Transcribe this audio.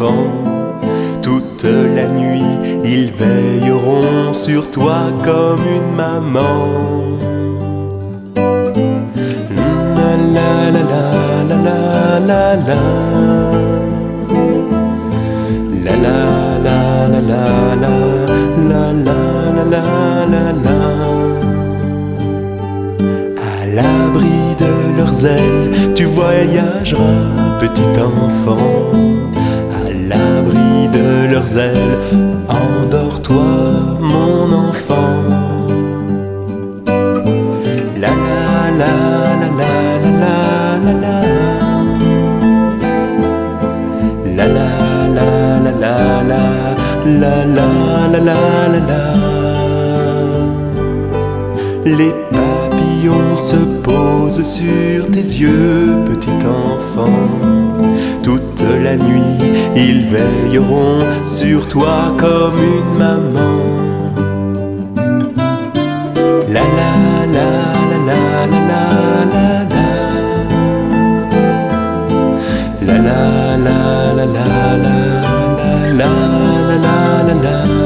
enfant. Toute la nuit, ils veilleront sur toi comme une maman. La la la la la la la. La la la la la la la la la la la. À l'abri de leurs ailes, tu voyageras, petit enfant. À l'abri de leurs ailes, endors-toi, mon enfant. La la la la la la la la. La la la la la la la la la la. Les papillons se posent sur tes yeux, petit enfant. Toute la nuit, ils veilleront sur toi comme une maman. La la la la la la la la. La la la la la la la la la la la.